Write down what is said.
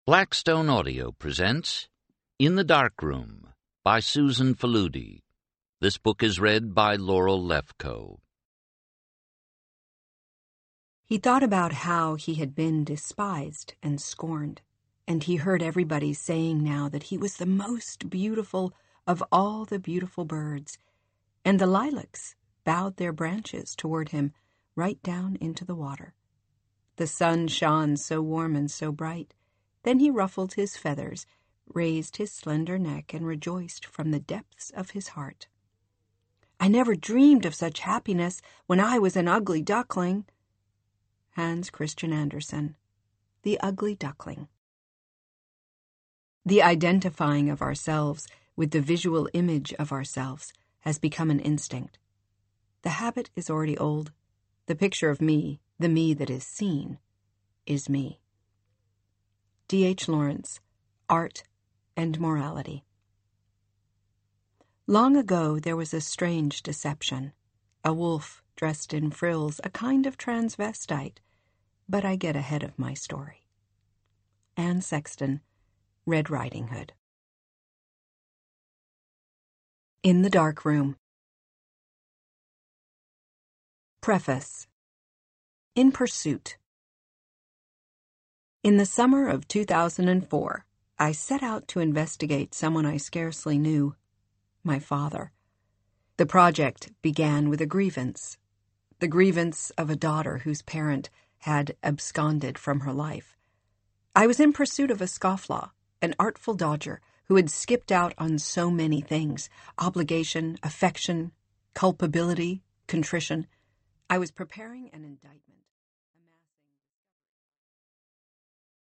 Blackstone Audio presents In the Darkroom by Susan Faludi. This book is read by Laurel Lefko. He thought about how he had been despised and scorned, and he heard everybody saying now that he was the most beautiful of all the beautiful birds, and the lilacs bowed their branches toward him right down into the water. The sun shone so warm and so bright. Then he ruffled his feathers, raised his slender neck, and rejoiced from the depths of his heart. "I never dreamed of such happiness when I was an ugly duckling." Hans Christian Andersen, The Ugly Duckling. The identifying of ourselves with the visual image of ourselves has become an instinct. The habit is already old. The picture of me, the me that is seen, is me. D.H. Lawrence, Art and Morality. Long ago there was a strange deception. A wolf dressed in frills, a kind of transvestite. But I get ahead of my story. Anne Sexton, Red Riding Hood. In the Darkroom. Preface. In Pursuit. In the summer of 2004, I set out to investigate someone I scarcely knew, my father. The project began with a grievance, the grievance of a daughter whose parent had absconded from her life. I was in pursuit of a scofflaw, an artful dodger who had skipped out on so many things: obligation, affection, culpability, contrition. I was preparing an indictment.